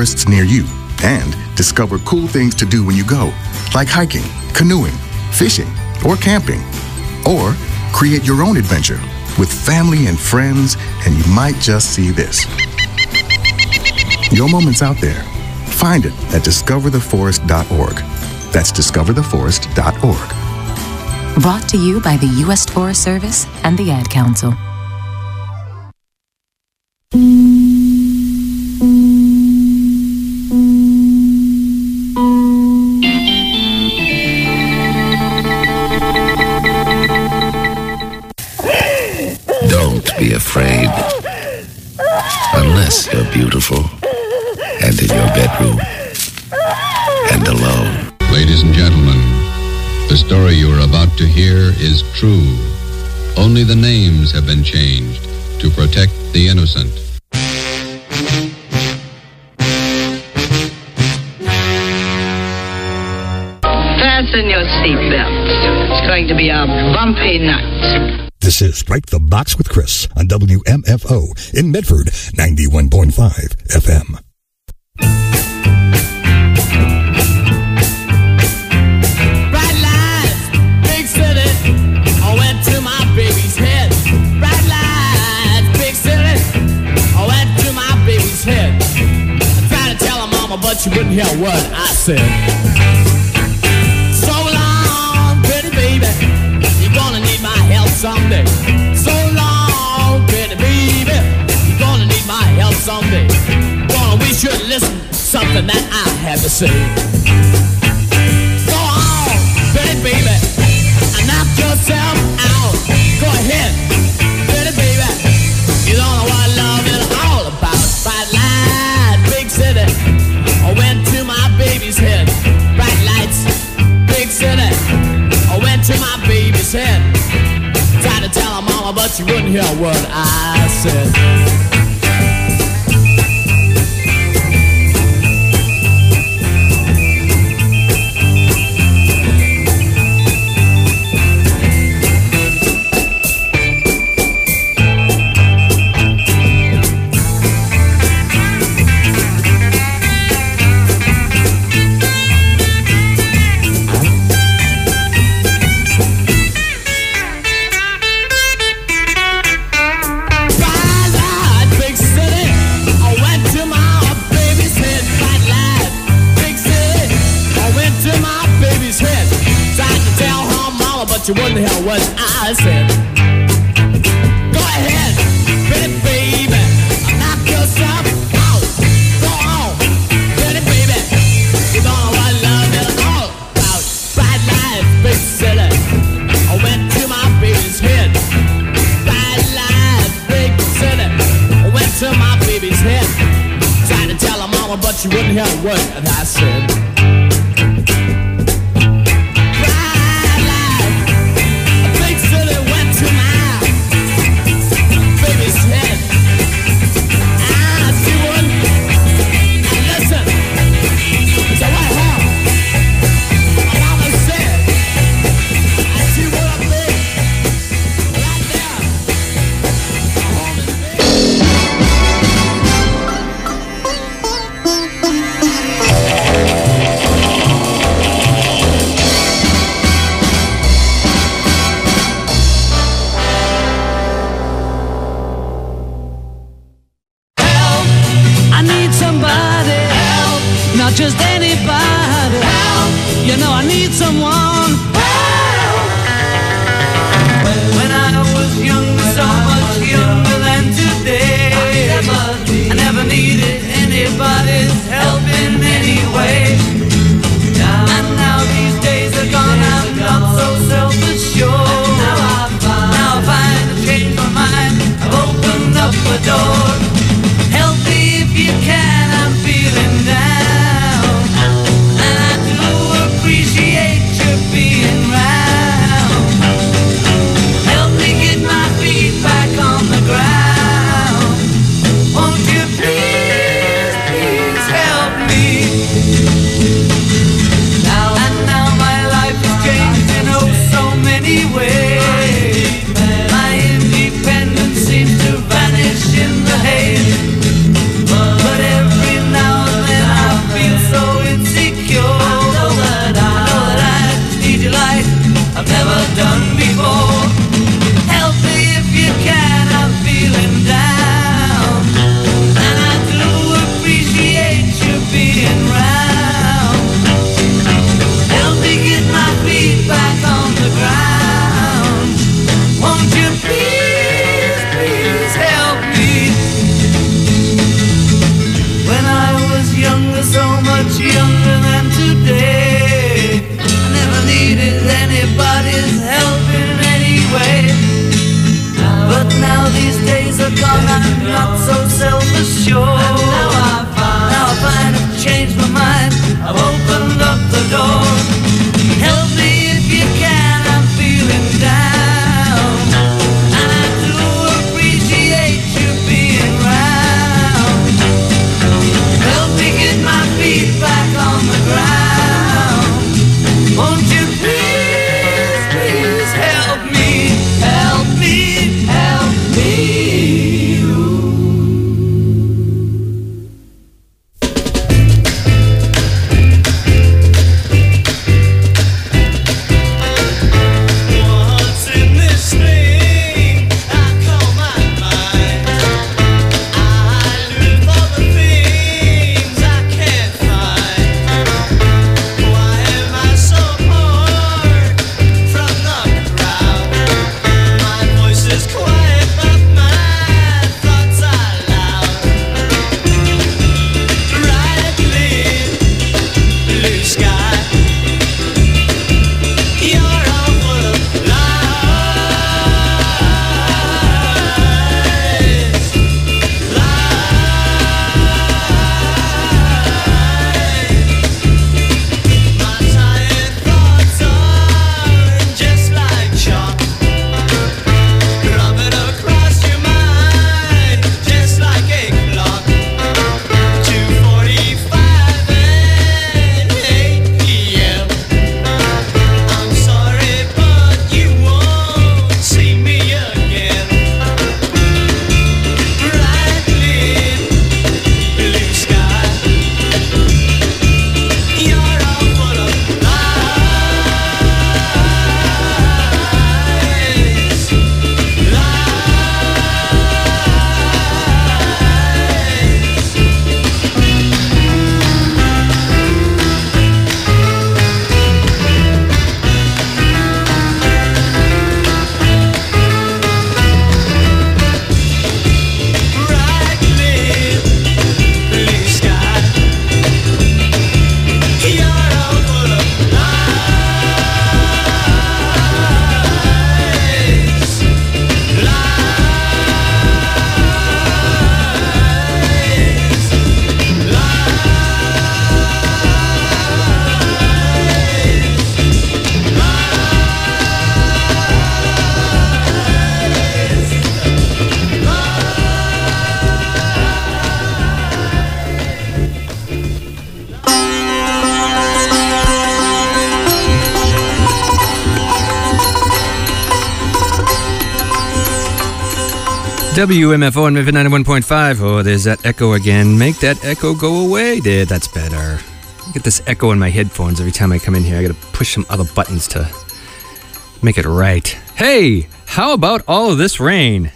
forests near you and discover cool things to do when you go, like hiking, canoeing, fishing, or camping. Or create your own adventure with family and friends, and you might just see this. Your moment's out there. Find it at discovertheforest.org. That's discovertheforest.org. Brought to you by the U.S. Forest Service and the Ad Council. Don't be afraid. Unless you're beautiful and in your bedroom and alone. Ladies and gentlemen, the story you are about to hear is true. Only the names have been changed to protect the innocent. Fasten your seatbelts. It's going to be a bumpy night. This is Strike the Box with Chris on WMFO in Medford, 91.5 FM. Bright lights, big city. I went to my baby's head. Bright lights, big city. I went to my baby's head. I tried to tell her mama, but she wouldn't hear what I said. So long, pretty baby. You're gonna need my help someday. So long, pretty baby. You're gonna need my help someday. Gonna wish you'd listen to something that I have to say. Go on, pretty baby, and knock yourself out. Go ahead, pretty baby. You don't know what love is all about. Bright light, big city. I went to my baby's head. Bright lights, big city. I went to my baby's head. Tried to tell her mama, but she wouldn't hear what I said. But you wouldn't hear what I said. Go ahead, pretty baby, knock yourself out. Go on, pretty baby. You don't know what love is all about. Bright lights, big city. I went to my baby's head. Bright lights, big city. I went to my baby's head. Tried to tell her mama, but she wouldn't hear what I said. Just anybody help. You know I need someone help. When I was younger, so much younger than today, I never needed anybody's help in any way. And now these days are gone, I'm not so self-assured. Now I find I've changed my mind, I've opened up a door. Help me if you can, I'm feeling down. Appreciate your younger than today. I never needed anybody's help in any way. But now these days are gone, I'm not so self-assured. Now I find I've changed my mind, I've opened up the door. Help me if you can, I'm feeling down. And I do appreciate you being round. Help me get my feet back on the ground. Won't you please, please help me, help me, help me. What's in this thing I call my mind? I live for the things I can't find. Why am I so apart from the crowd? My voice is quiet, but my thoughts are loud. Bright lit, blue sky. You're all full of lies, My tired thoughts are just like chalk, rubbing across your mind, just like a clock. 2:45 and 8 p.m. I'm sorry, but you won't see me again. Bright lit, blue sky. You're all full of lies, bright lit, blue sky. You're all full of lies, WMFO and Memphis 91.5. Oh, there's that echo again. Make that echo go away. There, that's better. I get this echo in my headphones every time I come in here. I gotta push some other buttons to make it right. Hey, how about all of this rain?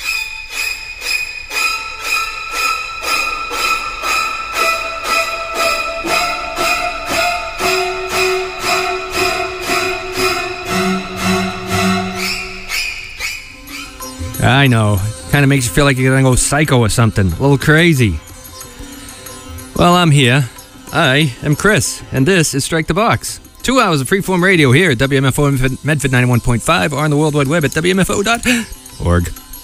I know. Kind of makes you feel like you're gonna go psycho or something. A little crazy. Well, I'm here. I am Chris, and this is Strike the Box. 2 hours of freeform radio here at WMFO Medford 91.5 or on the World Wide Web at WMFO.org.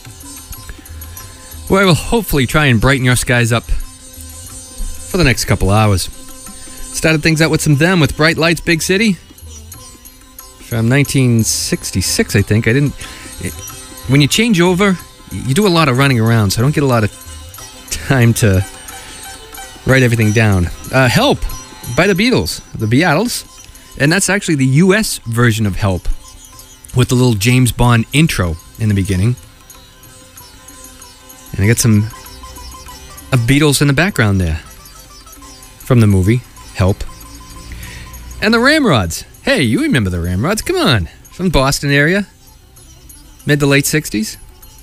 Where I will hopefully try and brighten your skies up for the next couple hours. Started things out with some Them with Bright Lights, Big City. From 1966, I think. When you change over, you do a lot of running around, so I don't get a lot of time to write everything down. Help by the Beatles, the Beatles. And that's actually the U.S. version of Help with the little James Bond intro in the beginning. And I got some Beatles in the background there from the movie Help. And the Ramrods. Hey, you remember the Ramrods? Come on. From the Boston area. Mid to late 60s.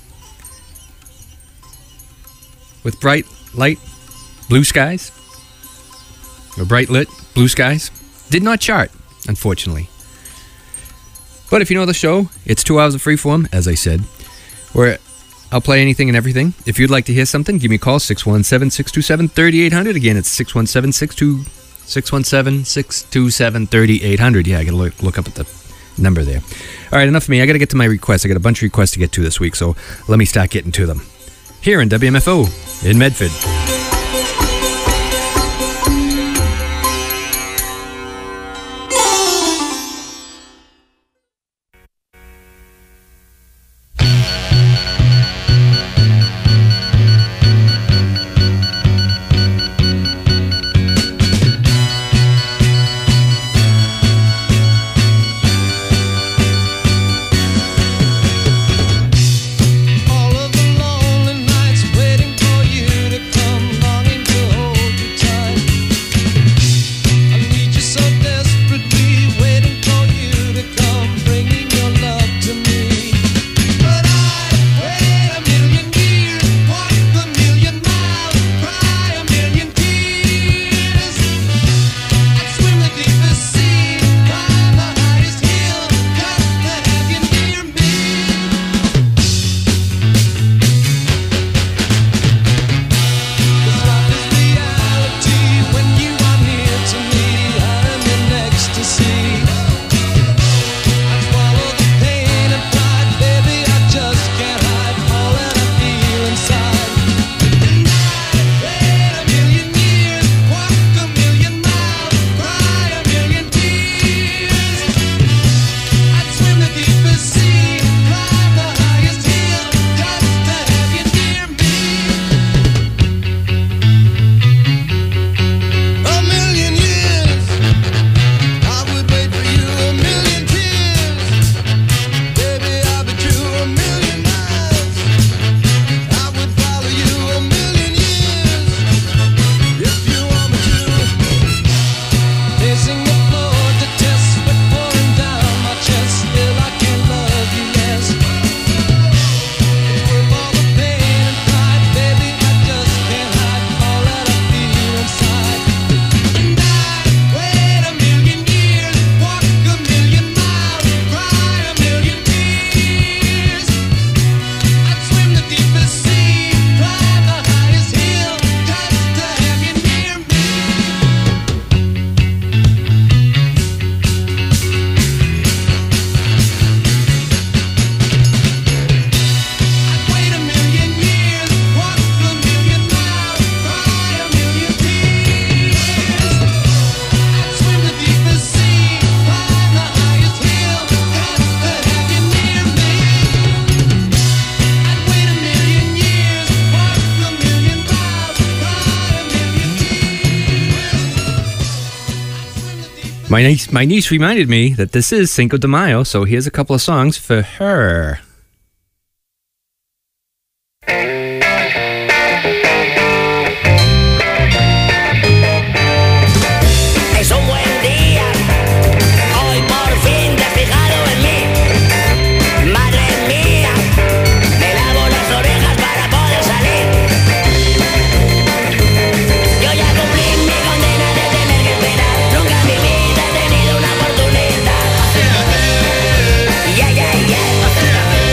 With bright light blue skies. Or bright lit blue skies. Did not chart, unfortunately. But if you know the show, it's 2 hours of freeform, as I said, where I'll play anything and everything. If you'd like to hear something, give me a call, 617-627-3800. Again, it's 617-627-3800. 617-627-3800. Yeah, I gotta look up at the number there. All right, enough of me. I gotta get to my requests. I got a bunch of requests to get to this week, so let me start getting to them. Here in WMFO in Medford. All of the lonely nights waiting for you to come longing to hold you tight. I need you so desperately, waiting for you to come, bringing your love to me. But I'd wait a million years, walk a million miles, cry a million tears. I'd swim the deepest sea, climb the highest hill, just to have you near me. This life is reality when you are near to me. I'm in ecstasy. I swallow the pain and pride, baby. I just can't hide all that I feel inside. And I'd wait a million years, walk a million miles, cry a million tears. I'd swim the deepest sea, climb the highest hill, just to have you near me. A million years, I would wait for you. A million tears, baby, I'll be true. A million miles, I would follow you. A million years, if you want me to. Pacing the floor to test, sweat pouring down my chest. Still I can love you, yes. With all the pain and pride, baby, I just can't hide all that I feel inside. And I'd wait a million years, walk a million miles, cry a million tears. I'd swim the deepest sea, climb the highest hill, just to have you near me. I'd wait a million years, walk a million miles, cry a million tears. I'd swim the deepest sea, climb the highest hill, just to have you near me. I'd wait a million years, walk a million miles, cry a million tears. My niece reminded me that this is Cinco de Mayo, so here's a couple of songs for her. Es un buen día, hoy por fin te has fijado en mí. Madre mía, me lavo las orejas para poder salir. Yo ya cumplí mi condena de tener que esperar. Nunca en mi vida he tenido una oportunidad. Yeah, yeah, yeah.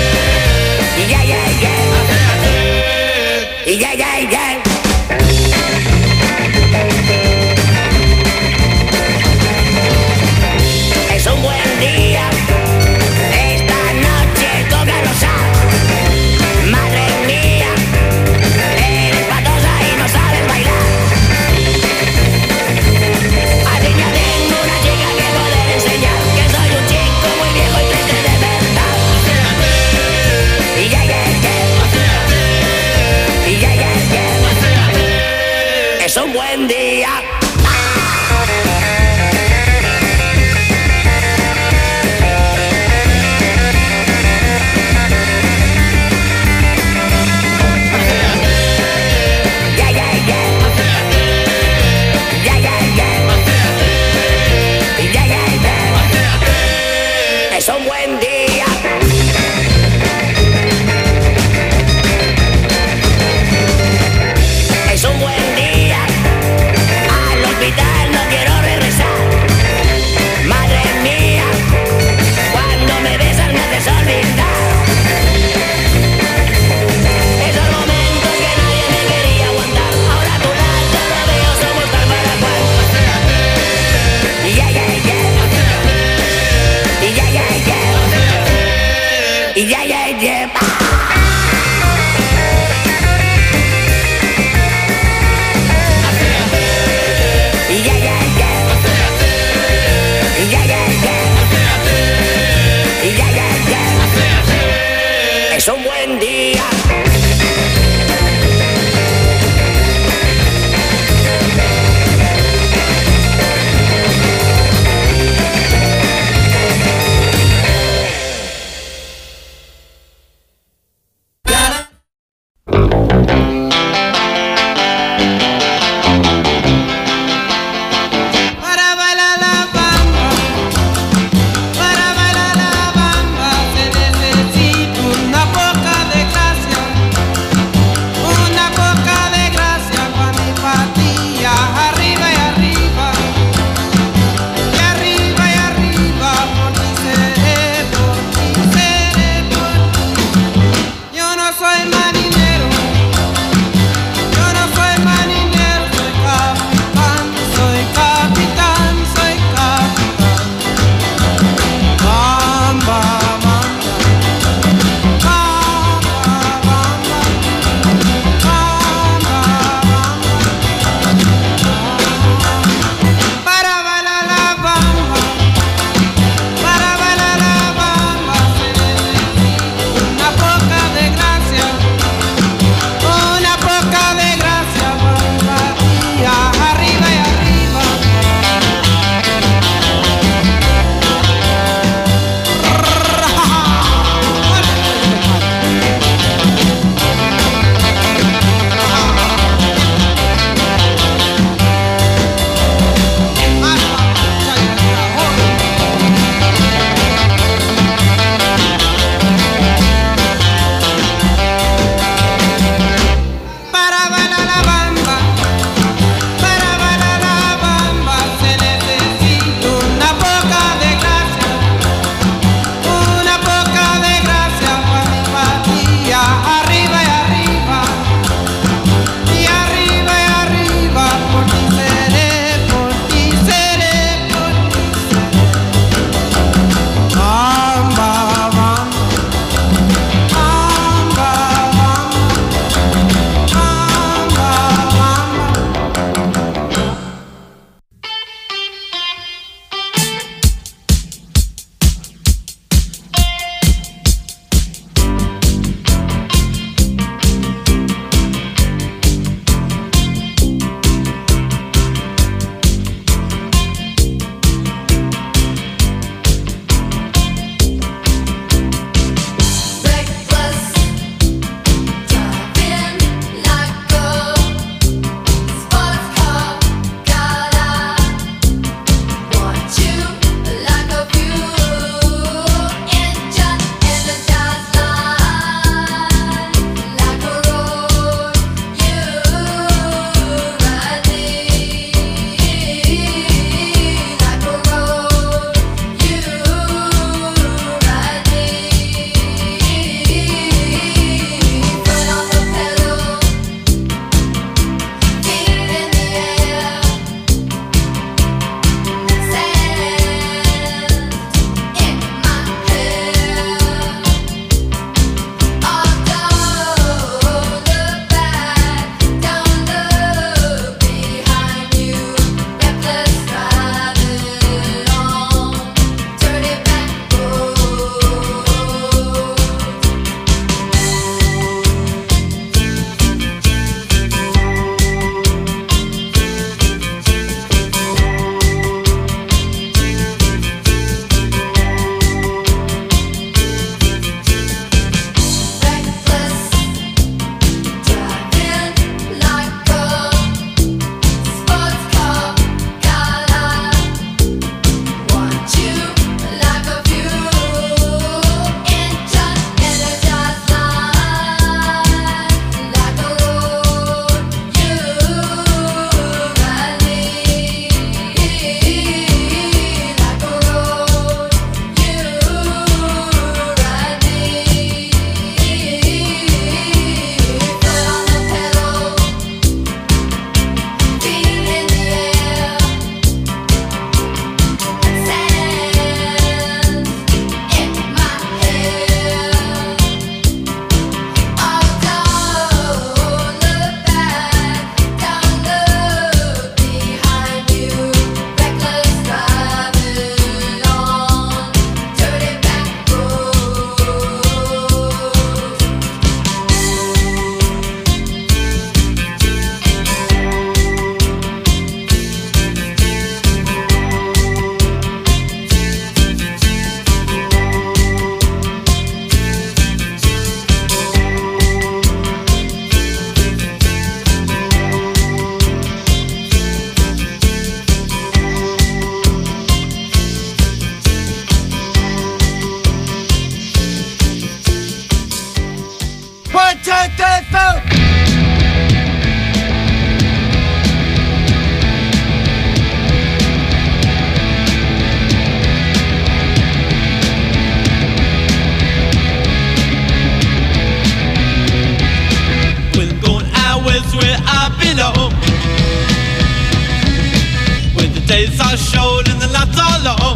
days are short and the nights are long.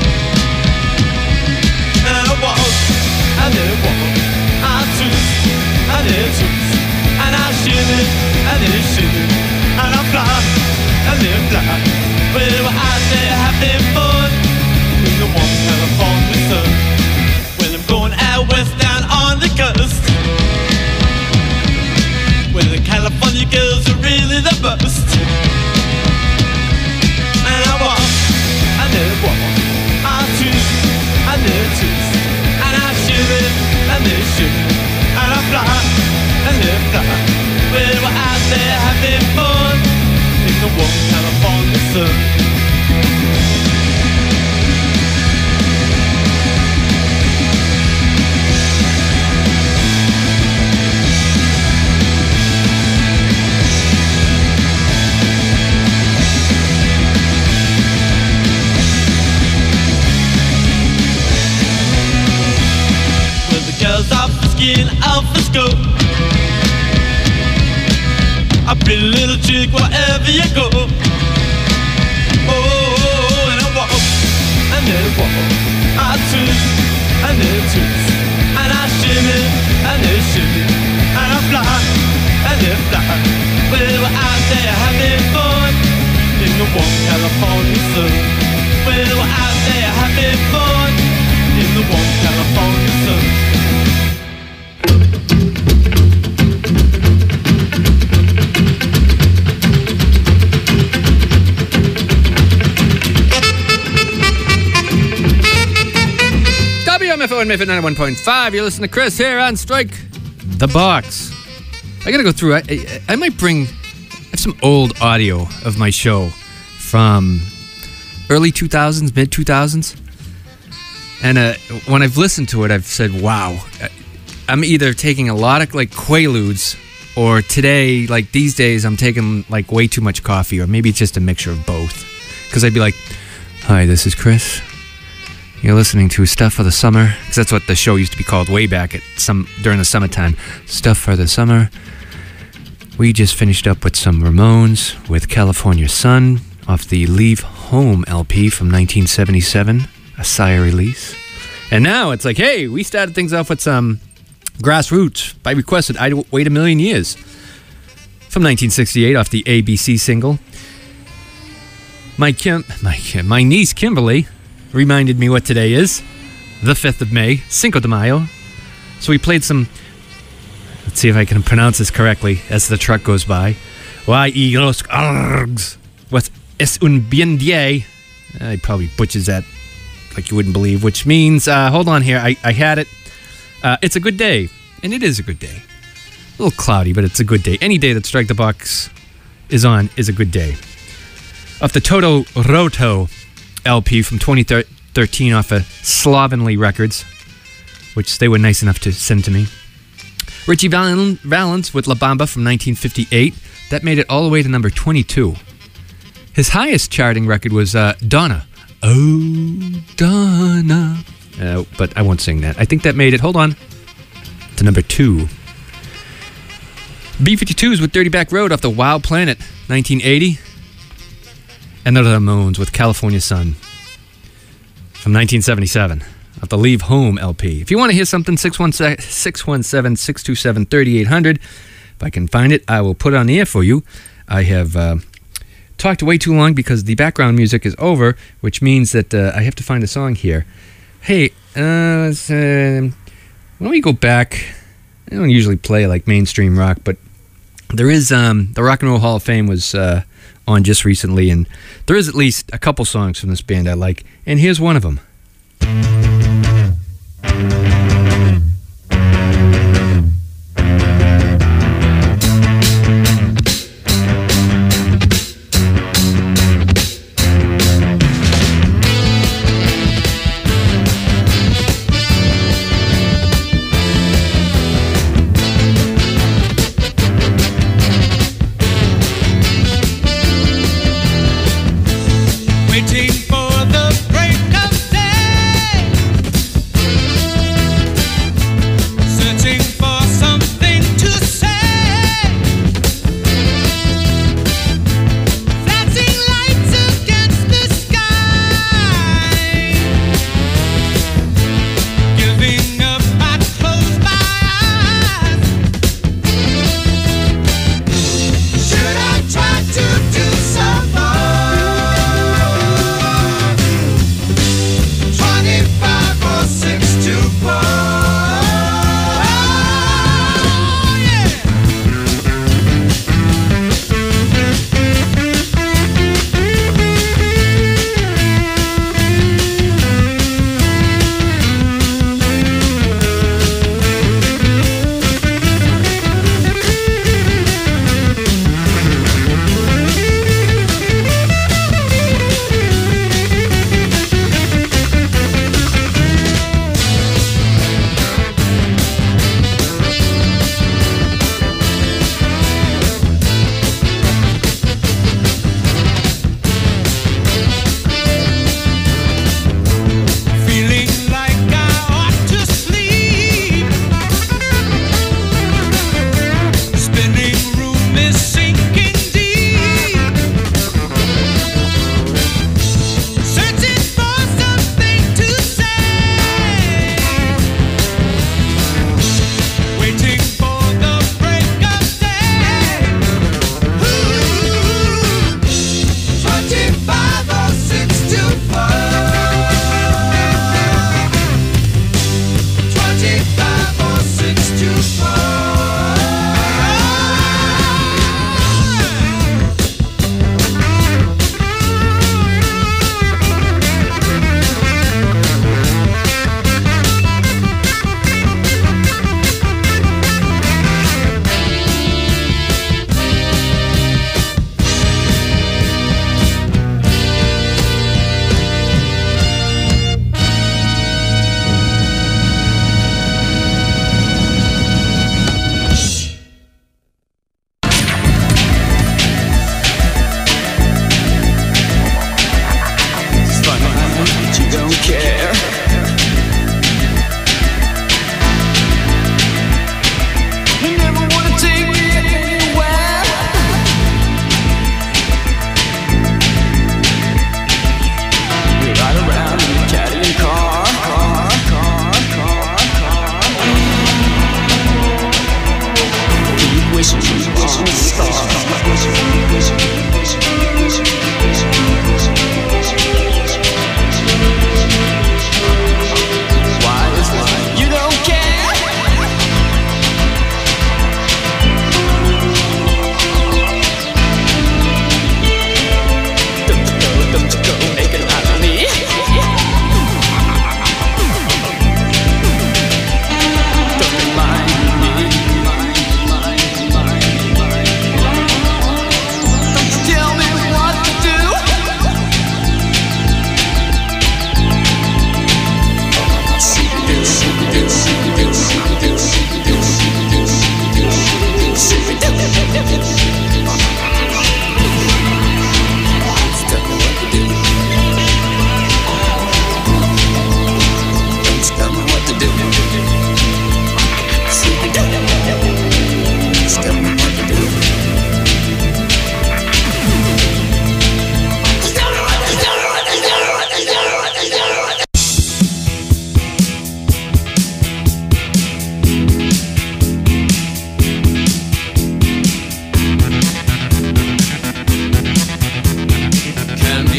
And I walk, and I walk, I twist, and I twist, and I shimmy, and I shimmy, and I fly, and I fly. Well, we're out there having fun in the warm California sun. Well, I'm going out west down on the coast, where the California girls are really the best. And I walk, and I walk, I twist, and I twist, and I shimmy, and I shimmy, and I fly, and I fly. Well, we're out there having fun in the warm California sun. Girls are frisky and out for school. A pretty little chick wherever you go. Oh, and I walk, and I walk, I twist, and I twist, and I shimmy, and I shimmy, and I fly, and I fly. Well, we're out there having fun in the warm California sun. Well, we're out there having fun in the warm California sun. WMFO and Mayfield 91.5. You're listening to Chris here on Strike the Box. I gotta go through. I might bring. I have some old audio of my show from early 2000s, mid 2000s, and when I've listened to it, I've said, "Wow." I'm either taking a lot of like Quaaludes, or today, like these days, I'm taking like way too much coffee, or maybe it's just a mixture of both. Because I'd be like, "Hi, this is Chris. You're listening to Stuff for the Summer," because that's what the show used to be called way back at during the summertime. Stuff for the Summer. We just finished up with some Ramones with California Sun off the Leave Home LP from 1977, a Sire release. And now it's like, hey, we started things off with some Grassroots by Requested, I'd Wait a Million Years from 1968 off the ABC single. My niece Kimberly reminded me what today is, the 5th of May, Cinco de Mayo. So we played some, let's see if I can pronounce this correctly as the truck goes by. Y los args with es un bien día. I probably butchers that like you wouldn't believe, which means, hold on here, I had it. It's a good day, and it is a good day. A little cloudy, but it's a good day. Any day that Strike the Box is on is a good day. Off the Toto Roto LP from 2013 off of Slovenly Records, which they were nice enough to send to me. Richie Valens with La Bamba from 1958. That made it all the way to number 22. His highest charting record was Donna. Oh, Donna. But I won't sing that. I think that made it, hold on, to number 2. B-52s with Dirty Back Road off the Wild Planet, 1980. And the Ramones with California Sun from 1977 off the Leave Home LP. If you want to hear something, 617-627-3800. If I can find it, I will put it on the air for you. I have talked way too long because the background music is over, which means that I have to find a song here. Hey, why don't we go back? I don't usually play like mainstream rock, but there is the Rock and Roll Hall of Fame was on just recently, and there is at least a couple songs from this band I like, and here's one of them. Waiting for the break of day.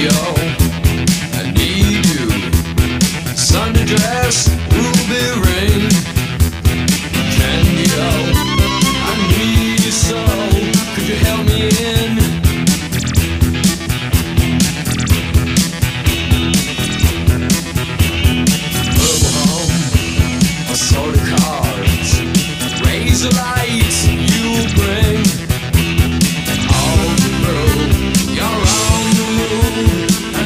Candy-o, I need you. Sunday dress, ruby ring. Candy-o, I need you so. Could you help me in? Purple home, assorted cards, razor lights you bring. All the road, you're on the move. I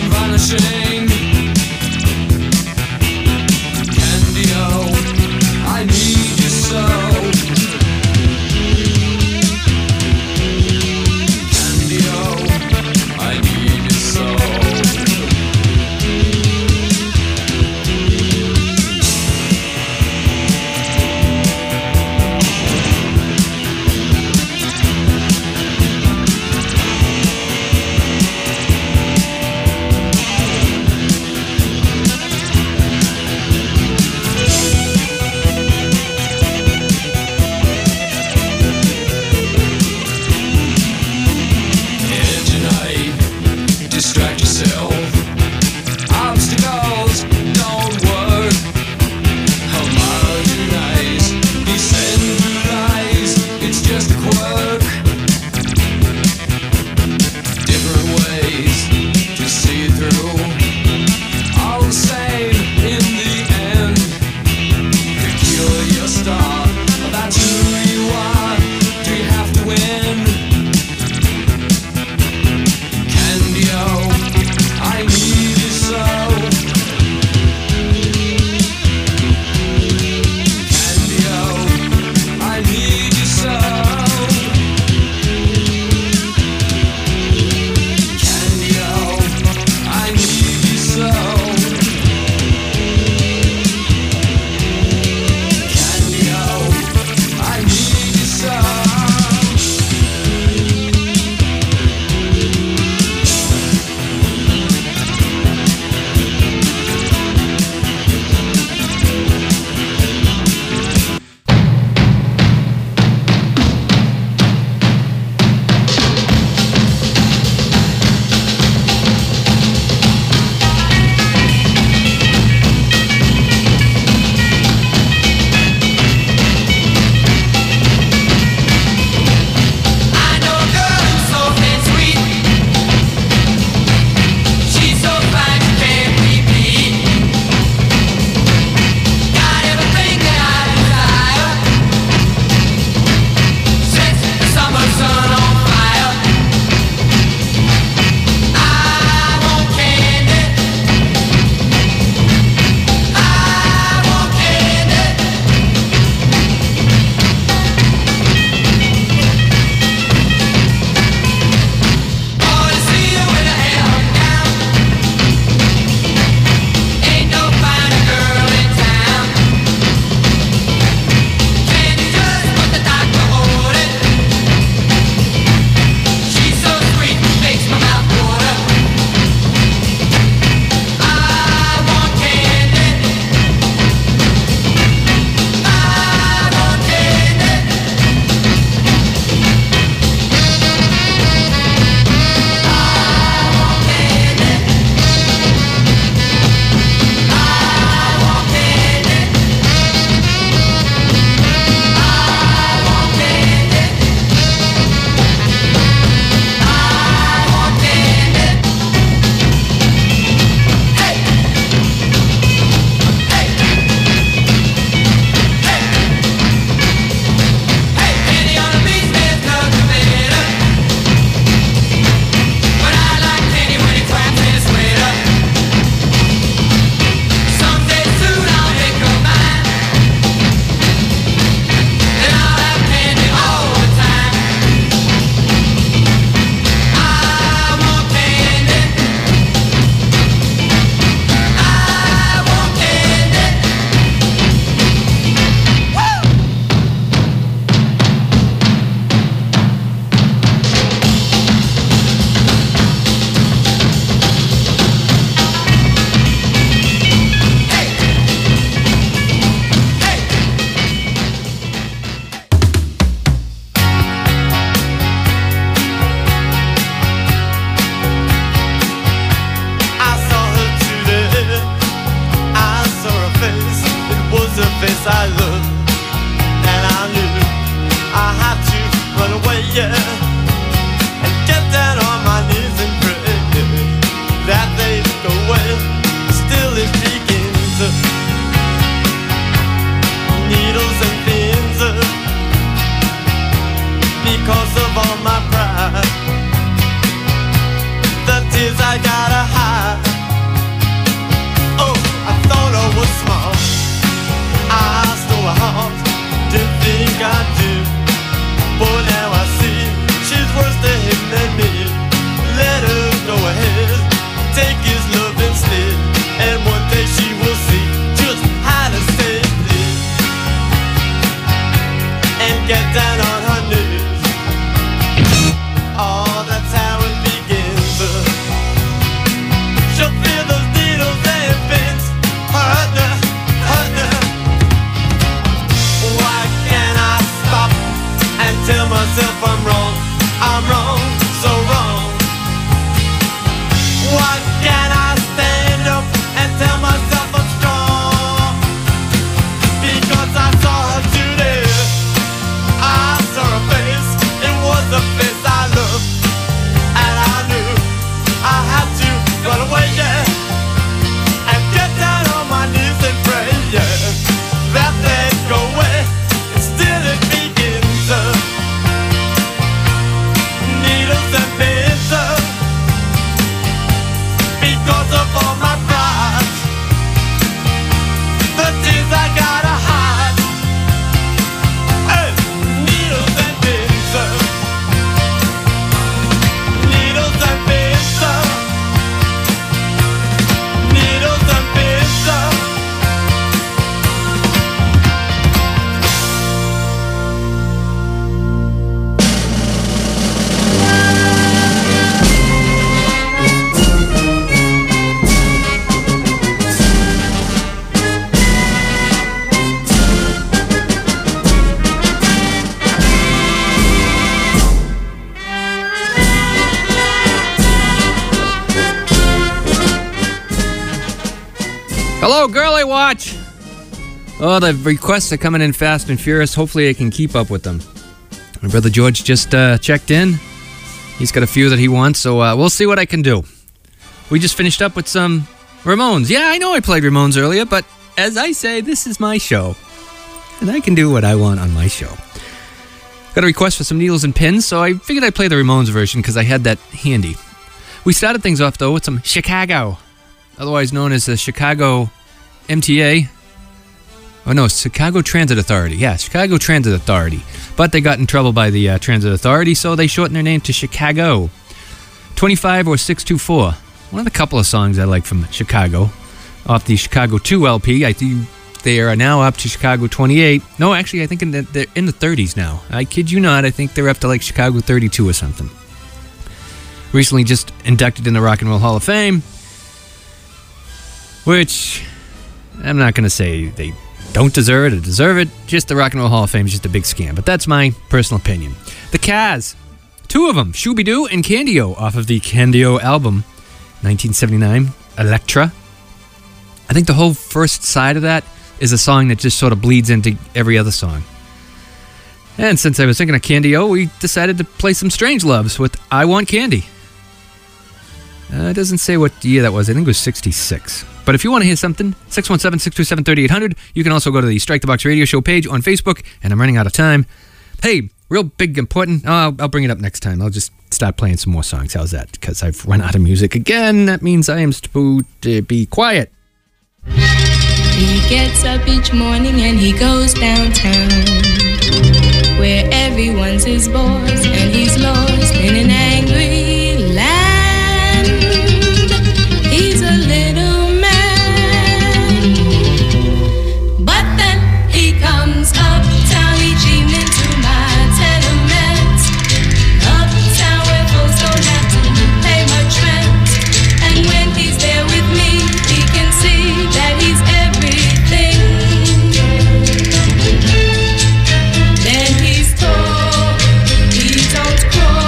tears I gotta hide. Oh, I thought I was smart. I stole her heart, didn't think I did. But now I see she's worse to him than me. Let her go ahead, take his love instead. And one day she will see just how to safely and get down on her knees. Oh, that's how it begins. She'll feel those needles and pins hurt her, hurt her. Why can't I stop and tell myself I'm wrong? I'm wrong, so wrong. Why can't I stand up and tell myself I'm strong? Because I saw her today. I saw her face. It was the face I loved. And I knew I had to run away, yeah, and get down on my knees and pray, yeah, that they'd go away. And still it begins. Needles and pins. Because of all my pride, the tears I gotta hide. Hey, needles and pins. Needles and pins. Needles and pins. Hello, Girly Watch. Oh, the requests are coming in fast and furious. Hopefully I can keep up with them. My brother George just checked in. He's got a few that he wants, so we'll see what I can do. We just finished up with some Ramones. Yeah, I know I played Ramones earlier, but as I say, this is my show. And I can do what I want on my show. Got a request for some needles and pins, so I figured I'd play the Ramones version because I had that handy. We started things off, though, with some Chicago, otherwise known as the Chicago MTA. Oh, no, Chicago Transit Authority. Yeah, Chicago Transit Authority. But they got in trouble by the Transit Authority, so they shortened their name to Chicago. 25 or 624. One of the couple of songs I like from Chicago. Off the Chicago 2 LP. I think they are now up to Chicago 28. No, actually, I think they're in the 30s now. I kid you not, I think they're up to like Chicago 32 or something. Recently just inducted in the Rock and Roll Hall of Fame. Which, I'm not going to say they don't deserve it or deserve it. Just the Rock and Roll Hall of Fame is just a big scam. But that's my personal opinion. The Caz. Two of them, Shooby-Doo and Candy-O, off of the Candy-O album, 1979, Electra. I think the whole first side of that is a song that just sort of bleeds into every other song. And since I was thinking of Candy-O, we decided to play some Strangeloves with I Want Candy. It doesn't say what year that was. I think it was 66. But if you want to hear something, 617-627-3800. You can also go to the Strike the Box Radio Show page on Facebook. And I'm running out of time. Hey, real big important. I'll bring it up next time. I'll just start playing some more songs. How's that? Because I've run out of music again. That means I am supposed to be quiet. He gets up each morning and he goes downtown, where everyone's his boss and he's lost in an angry land. He's a little man, but then he comes uptown each evening to my tenement, uptown where folks don't have to pay much rent. And when he's there with me, he can see that he's everything. Then he's tall, he don't crawl.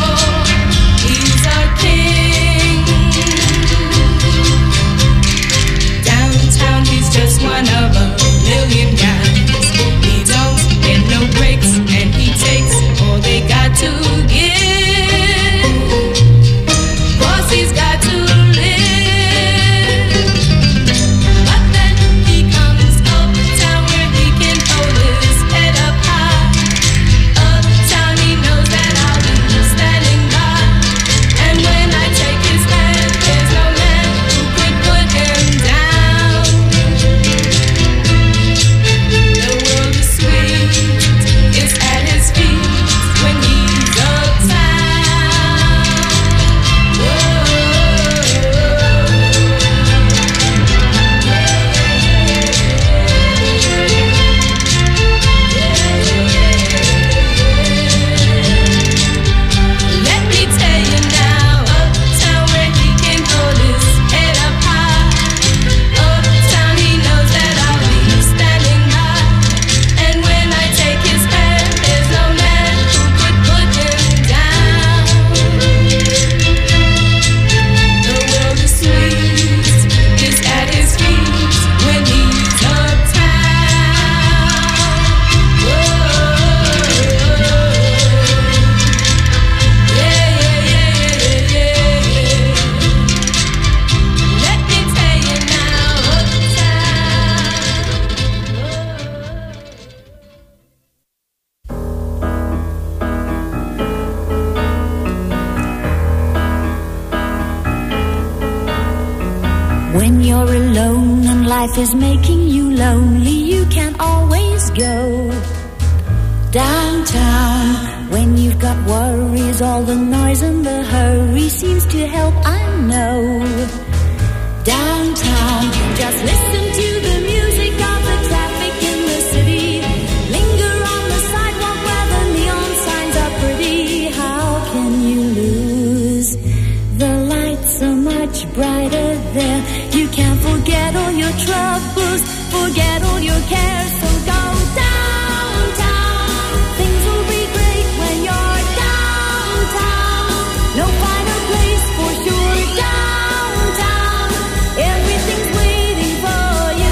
When you're alone and life is making you lonely, you can always go downtown. When you've got worries, all the noise and the hurry seems to help, I know. Downtown, just listen to the music of the traffic in the city. Linger on the sidewalk where the neon signs are pretty. How can you lose? The lights are much brighter there. You can't forget all your troubles, forget all your cares, so go downtown. Things will be great when you're downtown. No finer place for sure, downtown. Everything's waiting for you.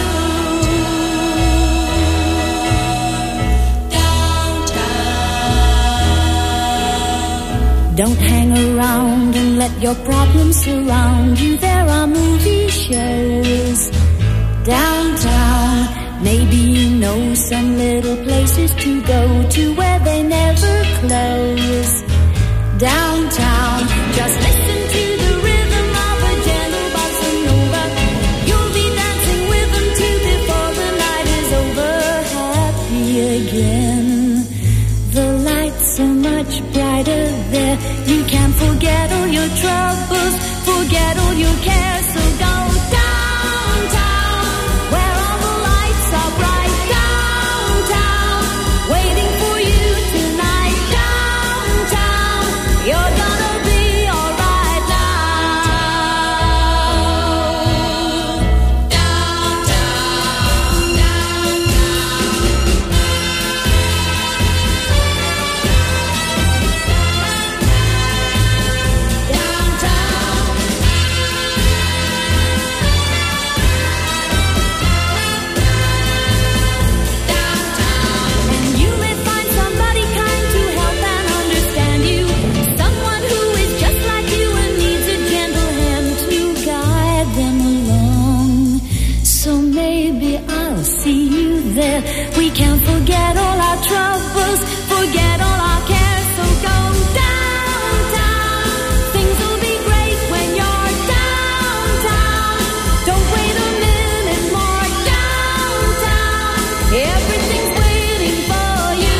Downtown. Don't hang around and let your problems surround you. There are movie shows downtown. Maybe you know some little places to go to where they never close. Downtown, just listen to the rhythm of a gentle bossa nova. You'll be dancing with them too before the night is over. Happy again. The lights are much brighter there. You can't forget all your troubles, forget all your cares, so go downtown, where all the lights are bright. Downtown, waiting for you tonight. Downtown, you're gonna be alright now. Downtown, and you may find somebody kind to help and understand you. Someone who is just like you and needs a gentle hand to guide them along. So maybe I'll see you there. We can't forget all our troubles, forget all our cares, so go downtown. Things will be great when you're downtown. Don't wait a minute more. Downtown, everything's waiting for you.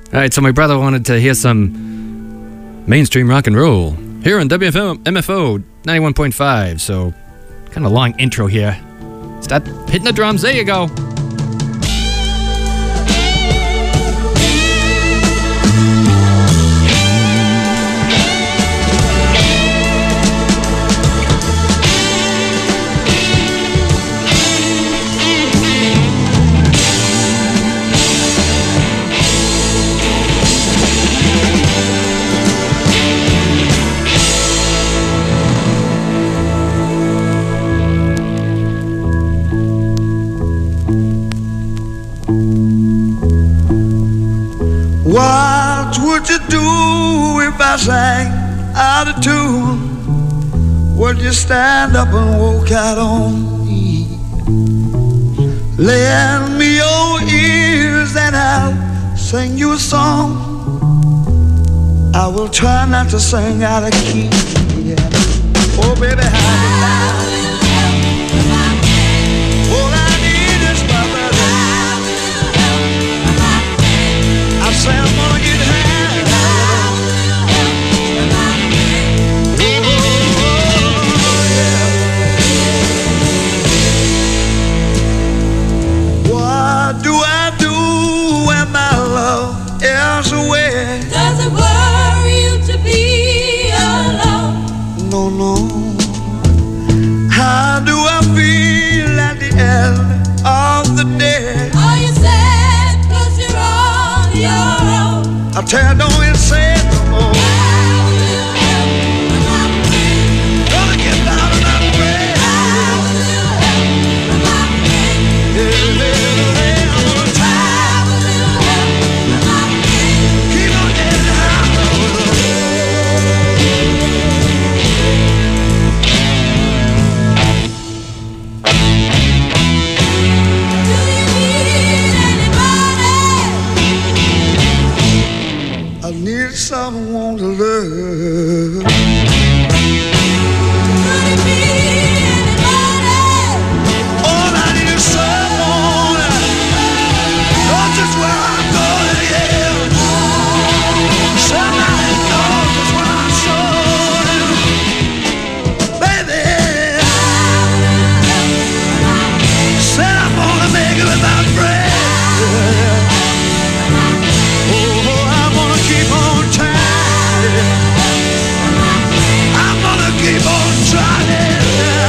All right, so my brother wanted to hear some mainstream rock and roll here on WFM MFO 91.5. So, kind of long intro here. Start hitting the drums. There you go. What would you do if I sang out of tune? Would you stand up and walk out on me? Lend me your ears and I'll sing you a song. I will try not to sing out of key. Yeah. Oh baby, how all I need is my brother. I say I'm gonna get high. What do I do when my love is away? Does it worry you to be alone? No, no. How do I feel at the end of the day? Are you sad 'cause you're on your own? I tell you, don't even say it no more. Gonna get down and I'm afraid. I'm gonna try. Keep on getting I need someone to love. All I need is someone to know just where I'm going, yeah. Somebody knows just where I'm going, baby. Said I'm gonna make it without breath. Keep on trying. I'm gonna keep on trying.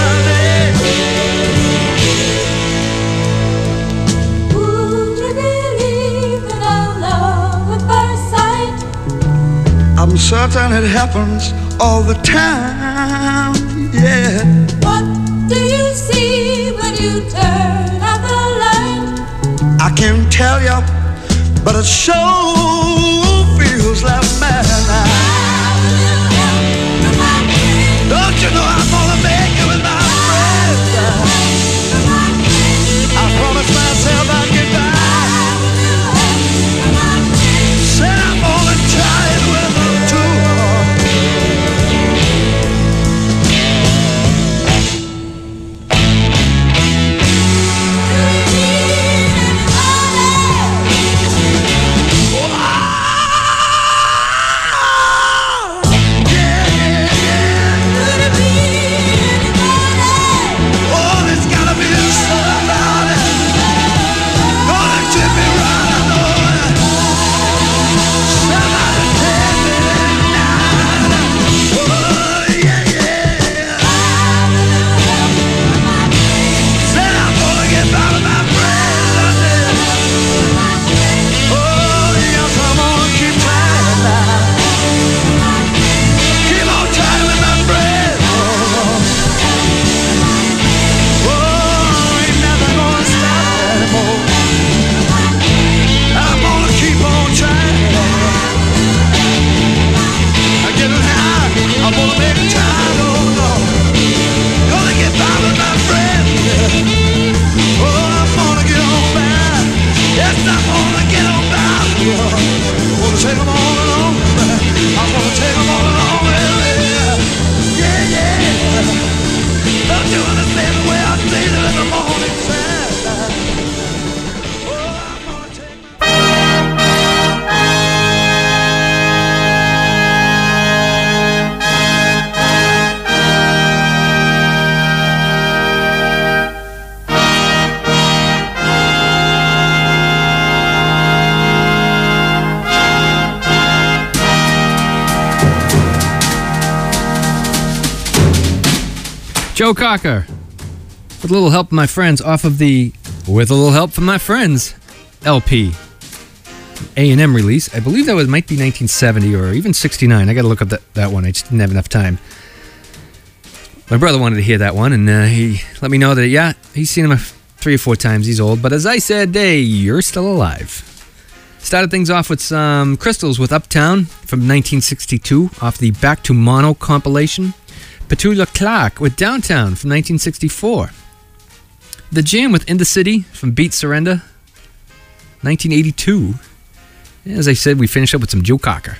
Would you believe in a love at first sight? I'm certain it happens all the time, yeah. What do you see when you turn out the light? I can't tell you, but it sure feels like madness. Don't you know I'm gonna make it with my friends? I promised myself I'd get back. Said I'm gonna try it with them too. Could it be Joe Cocker, with a little help from my friends, off of the With a Little Help from My Friends LP. A&M release. I believe that might be 1970 or even 69. I got to look up that one. I just didn't have enough time. My brother wanted to hear that one, and he let me know that, yeah, he's seen him 3 or 4 times. He's old, but as I said, hey, you're still alive. Started things off with some Crystals with Uptown from 1962 off the Back to Mono compilation. Petula Clark with Downtown from 1964. The Jam with In the City from Beat Surrender, 1982. As I said, we finished up with some Joe Cocker.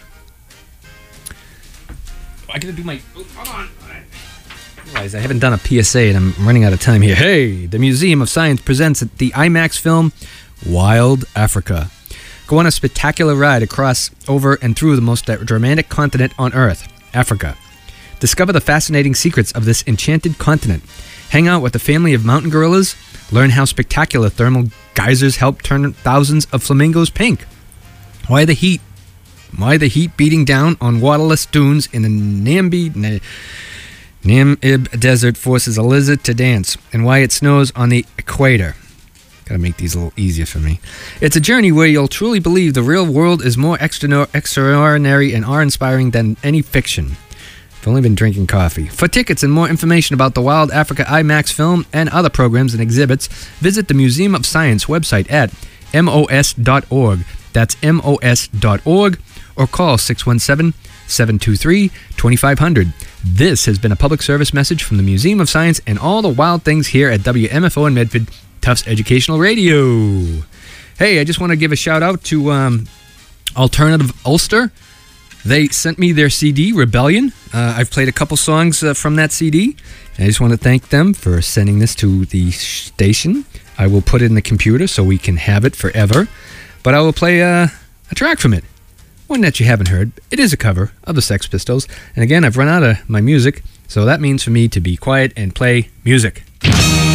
I gotta do my... Oh, hold on. Realize I haven't done a PSA and I'm running out of time here. Hey, the Museum of Science presents the IMAX film Wild Africa. Go on a spectacular ride across, over, and through the most dramatic continent on Earth, Africa. Discover the fascinating secrets of this enchanted continent. Hang out with a family of mountain gorillas. Learn how spectacular thermal geysers help turn thousands of flamingos pink. Why the heat beating down on waterless dunes in the Namib Desert forces a lizard to dance, and why it snows on the equator. Gotta make these a little easier for me. It's a journey where you'll truly believe the real world is more extraordinary and awe-inspiring than any fiction. I've only been drinking coffee. For tickets and more information about the Wild Africa IMAX film and other programs and exhibits, visit the Museum of Science website at mos.org. That's mos.org, or call 617-723-2500. This has been a public service message from the Museum of Science and all the wild things here at WMFO in Medford, Tufts Educational Radio. Hey, I just want to give a shout out to Alternative Ulster. They sent me their CD, Rebellion. I've played a couple songs from that CD. I just want to thank them for sending this to the station. I will put it in the computer so we can have it forever. But I will play a track from it. One that you haven't heard. It is a cover of the Sex Pistols. And again, I've run out of my music, so that means for me to be quiet and play music.